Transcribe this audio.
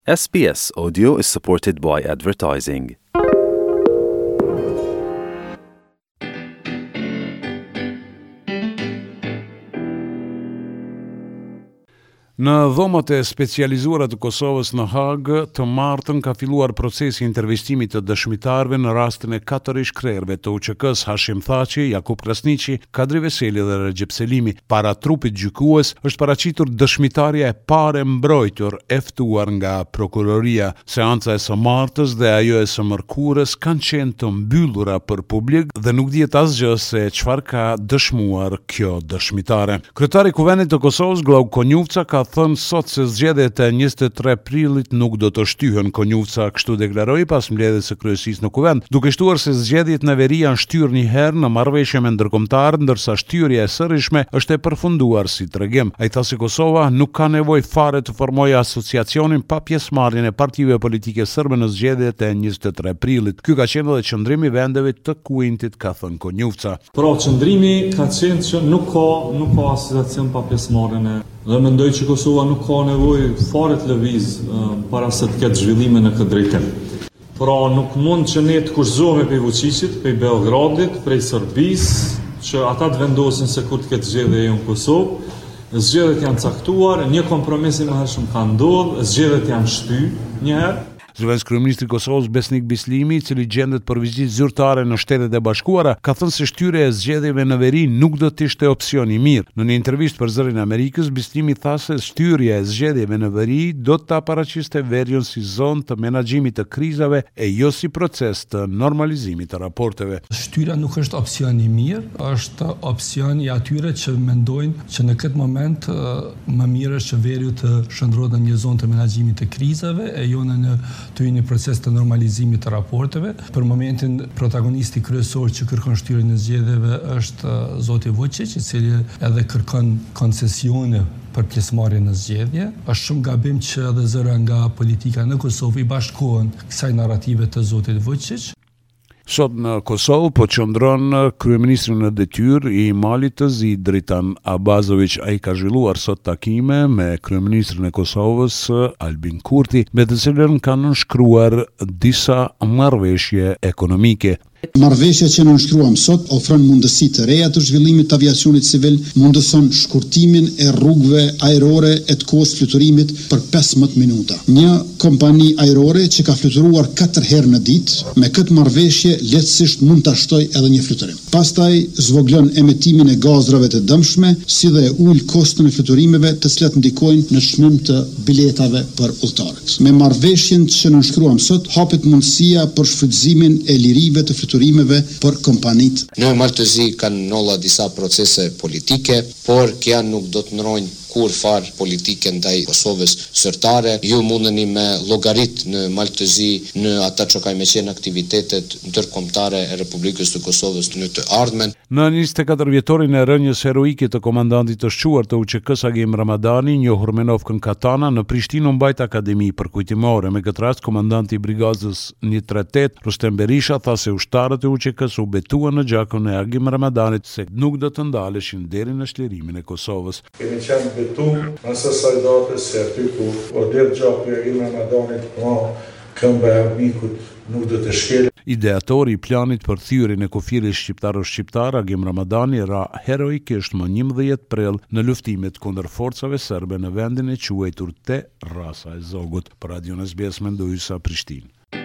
SBS Audio is supported by advertising. Në dhomat e specializuara të Kosovës në Hagë, të martën ka filluar procesi i intervistimit të dëshmitarëve në rastin e 4 shkrerëve të UÇK-s Hashim Thaçi, Jakub Krasniqi, Kadri Veseli dhe Recep Selimi. Para trupit gjykues është paraqitur dëshmitarja e parë e mbrojtur e ftuar nga prokuroria. Seanca e së martës dhe ajo e së mërkurës kanë qenë të mbyllura për publik dhe nuk dihet asgjë se çfarë ka dëshmuar kjo dëshmitare. Kryetari i Kuvendit të Kosovës, Glauk Konjufca, ka thënë sot se zgjedhjet e 23 prillit nuk do të shtyhen. Konjufca kështu deklaroi pas mbledhjes së kryesisë në Kuvend, duke shtuar se zgjedhjet në veri janë shtyrë një herë në marrëveshje me ndërkombëtar, ndërsa shtyrja e sërishme është e përfunduar si tregim. Ai tha se Kosova nuk ka nevojë fare të formojë asociacionin pa pjesëmarrjen e partive politike serbe në zgjedhjet e 23 prillit. Ky ka qenë edhe qëndrimi i vendeve të Kuintit, ka thënë Konjufca. Pra qëndrimi ka qenë që nuk ka asociacion pa pjesëmarrjen dhe mendoj që Kosova nuk ka nevojë fare të lëviz para se të ketë zhvillime në këtë drejtim. Pra nuk mund që ne të kushtohemi prej Vučićit, prej Beogradit, prej Serbisë, që ata të vendosin se kur të ketë zgjedhje në Kosovë. Zgjedhjet janë caktuar, një kompromis i mëhershëm ka ndodhur, zgjedhjet janë shtyr një herë. Zëvendës kryeministri i Kosovës Besnik Bislimi, i cili gjendet për vizitë zyrtare në Shtetet e Bashkuara, ka thënë se shtyrja e zgjedhjeve në veri nuk do të ishte opsion i mirë. Në një intervistë për Zërin e Amerikës, Bislimi tha se shtyrja e zgjedhjeve në veri do ta paraqiste veriun si zonë të menaxhimit të krizave e jo si proces të normalizimit të raporteve. Shtyra nuk është opsion i mirë, është opsion i atyre që mendojnë që në këtë moment më mirë është që veriu të shndrohet në një zonë të menaxhimit të krizave e jo në një proces të normalizimit të raporteve. Për momentin protagonisti kryesor që kërkon shtyrjen e zgjedhjeve është zoti Vučić, i cili edhe kërkon koncesione për pjesëmarrje në zgjedhje. Është shumë gabim që edhe zëra nga politika në Kosovë i bashkohen kësaj narrative të zotit Vučić. Sot në Kosovë po qëndron kryeministri në detyrë i Malit të Zi, Dritan Abazović. Ai ka zhvilluar sot takime me kryeministrin e Kosovës Albin Kurti, me të cilën kanë nënshkruar disa marrëveshje ekonomike. Marrëveshja që nënshkruam sot ofron mundësi të reja të zhvillimit të aviacionit civil, mundëson shkurtimin e rrugëve ajrore e të kohës fluturimit për 15 minuta. Një kompani ajrore që ka fluturuar 4 herë në ditë, me këtë marrëveshje lehtësisht mund ta shtojë edhe një fluturim. Pastaj zvoglon emetimin e gazrave të dëmshme, si dhe ul koston e fluturimeve, të cilat ndikojnë në çmim të biletave për udhëtarët. Me marrëveshjen që nënshkruam sot, hapet mundësia për shfrytëzimin e lirive të fluturimeve për kompanitë. Në Maltëzi kanë nolla disa procese politike, por kja nuk do të ndrojnë kur far politike ndaj Kosovës zyrtare. Ju mundeni me llogarit në Maltëzi në ata që kanë qenë aktivitetet ndërkombëtare e Republikës të Kosovës në të ardhmen. Në 24 vjetorin e rënjes heroike të komandantit të shquar të UÇK-s Agim Ramadani, njohur me novkën Katana, në Prishtinë u mbajt akademi përkujtimore. Me këtë rast, komandanti i brigadës 138, Rustem Berisha, tha se ushtarët e UÇK-s u betuan në gjakun e Agim Ramadanit se nuk do të ndaleshin deri në shlirimin e Kosovës. Kemi qenë betum nëse sajdatës se aty ku order gjaku e Agim Ramadanit, këmba e armikut nuk do të shkel. Ideatori i planit për thyrjen e kufirit shqiptar Agim Ramadani ra heroikisht më 11 prill në luftimet kundër forcave serbe në vendin e quajtur te Rasa e Zogut. Për Radion SBS Mendoza, Prishtinë.